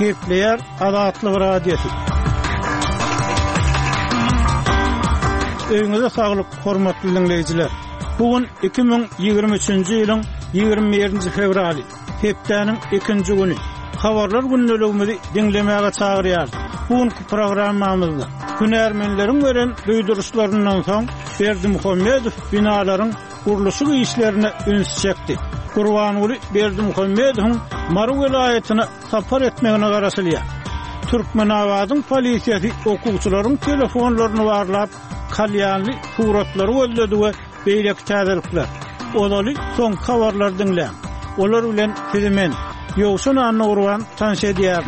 Kepler Azatlyk radiosu. Öňüňizde saglyk, hormatly dinleýijiler. Bugün 2023-nji ýylyň 27-nji fevraly, hepdeniň 2-nji güni. Habarlar günnelegimizi dinlemäge çagyrýar. Bugünkü programmamyzda hünärmenleriň beren duýduruşlaryndan soň Berdimuhammedow binalaryň gurulşy işlerini üns çekdi. Gurbanuly Berdimuhammedowyň Maru welaýatyna sapar etmegine garaşylýar. Türkmenawadyň polisiýasy okuwçylaryň telefonlaryny barlap, kalýanly suratlary öldürdi we beýleki täzelikler. Olaly soň habarlar dinleýän. Olar bilen filmen Ýowşan Anna Urban tanış edýär.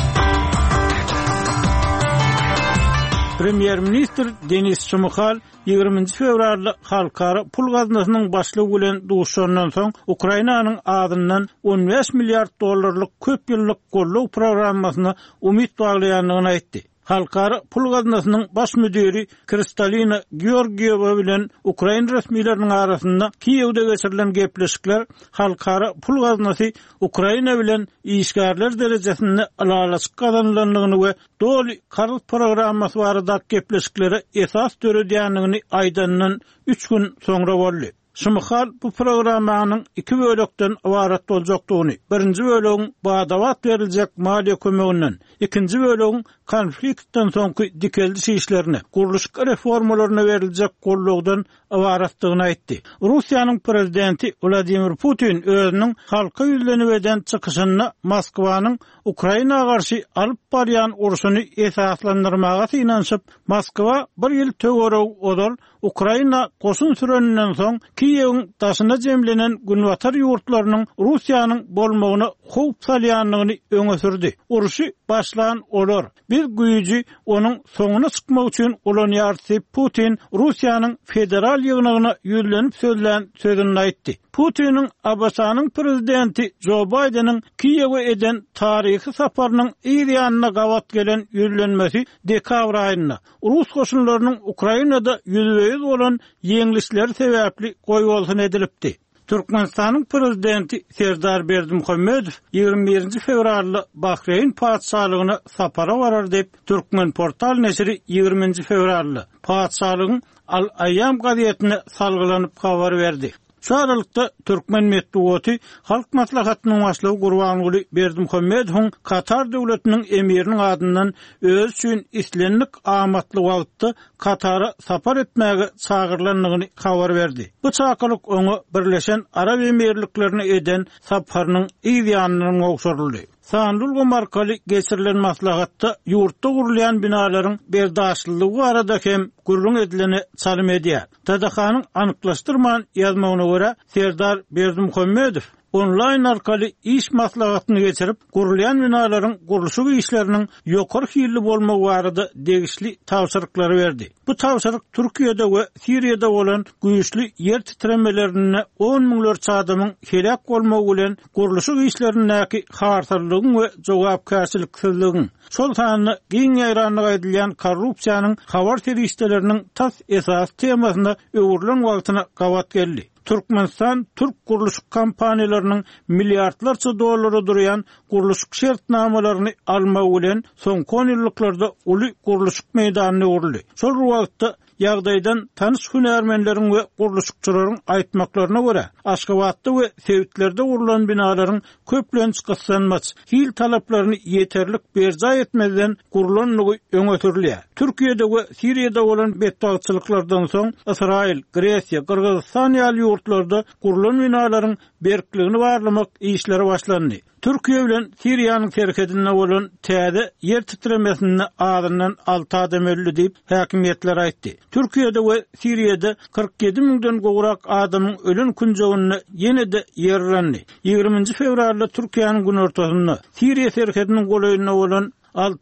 Premier Minister Denis Şmyhal 20-nji fevralda halkara pul gaznasynyň başlygy bilen duşandan soň Ukrainanyň adyndan 15 milliard dollarlyk köp ýyllyk gollaw programmasyna umyt baglaýanlygyny aýtdy. Halkara pul gaznasynyň baş müdiri Kristalina Georgieva bilen Ukraina resmiýetleriniň arasynda Kiýewde geçirilen gepleşikler halkara pul gaznasy Ukraina bilen işgärler derejesinde alaçyk kazanylanyny we doly karlyk programmasy barada gepleşiklere esas töredýänligini aýdandan 3 gün soňra boldy. Şmyhal bu programmanyň 2 bölekden ibaret boljakdygyny, birinji bölegiň badawat beriljek maliýe kömeginden, ikinji bölegiň konfliktden soňky dikeldi işlerini, gurulşyk reformalaryna beriljek gollawdan ibaretdigini aýtdy. Russiýanyň prezidenti Vladimir Putin özüniň halka ýüzlenip eden çykyşyna Moskwanyň Ukrainaga garşy alyp barýan uruşuny esaslandyrmaga synanyp, Moskwa bir ýyl töwereg odal Ukraina goşun süreninden soň Kiýewiň daşyna jemlenen günwatar ýurtlarynyň Russiýanyň bolmagyna howp salýanlygyny öňe sürdi. Uruşy başlan olar. Bir güýji onuň soňuna çykmak üçin ulanýar diýip Putin Russiýanyň federal ýygnagyna ýüzlenip sözlän sözüni aýtdy. Putiniň Abasanyň prezidenti Joe Biden'in Kiýewe eden tarihi saparynyň ýylyanyna gawat gelen ýüzlenmesi dekabr aýynda Rus goşunlarynyň Ukrainada ýüzbeýiz bolan ýeňlisleri sebäpli goýulsyn edilipdi. Türkmenistanyň prezidenti Serdar Berdimuhammedow 21-nji fevralda Bahreyn padşahlygyna sapara barar diýip Türkmen portal nesri 20-nji fevralda padşahlygyň Al-Ayyam gazetine salgylanyp habar berdi. Şu aralykda Türkmen medeniýeti halk maslahatynyň başlygy Gurbanuly Berdimuhammedowyň Katar döwletiniň emiriniň adyndan öz üçin islenlik amatly wagtda Katara sapar etmäge çagyrlandygyny habar berdi. Bu çakalyk oňa Birleşen Arab Emirliklerini eden saparynyň ýygyanynyň ogşaryldy. Sanlulga markaly geçirilen maslahatda ýurtda gurulýan binalaryň berdaşlygy arada hem gurrun edileni çalym edýär. Tadahanyň anyklaşdyrman ýazmagyna görä Serdar Berdimuhammedow online arkaly iş maslahatyny geçirip gurulýan binalaryň gurulşy işleriniň ýokary hili bolmagy barada degişli tawşyryklary berdi. Bu tawşyryk Türkiýede we Siriýede bolan güýçli ýer titremelerine 10 miňlerçe adamyň helak bolmagy bilen gurulşy işlerindäki haýarlygyň we jogapkärçiliksizligiň, şol sanyny giň ýaýranlyk edilýän korrupsiýanyň habar terişleriniň tas esas temasyna öwürlen wagtyna gawat geldi. Türkmenistan Türk gurulşyk kompaniýalarynyň milliardlarça dollary durýan gurulşyk şertnamalaryny almagy bilen soňky ýyllarda uly gurulşyk meýdanyny uruldy. Şol wagtda ýagdaýdan tanış hünärmenleriň we gurulşykçylaryň aýtmaklaryna görä, Aşgabatda we Sewitlerde gurulan binalaryň köplenç gyslanmaç, hil talaplaryny ýeterlik berja etmeden gurulanlygy öňe sürilýär. Türkiýede we Siriýede bolan betdagçylyklardan soň Israil, Gresiýa, Kyrgyzstan ýaly ýurtlarda gurulan binalaryň berkligini barlamak işleri başlandy. Türkiýe bilen Siriýanyň terkedinde bolan täze ýer titremesini adyndan 6 adam öldü diýip häkimetler aýtdy. Türkiýede we Siriýede 47 miňden gowrak adamyň ölen künjogyny ýene-de ýerlendi. 20-nji fevralda Türkiýanyň gün ortasynda Siriýa terkediniň goýunyna bolan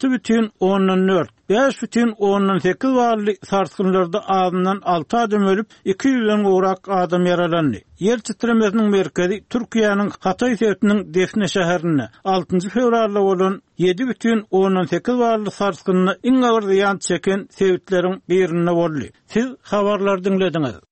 6,4 5,8 varly sarsgynlarda adından 6 adam ölüp 200'den gowrak adam yaralandy. Yer titremesiniň merkezi Türkiýanyň Hatay şäheriniň Defne şäherine 6-njy fevralda bolan 7,8 varly sarsgynyny iň agyr ýan çeken sewitleriň birine boldy. Siz habarlar dinlediňiz.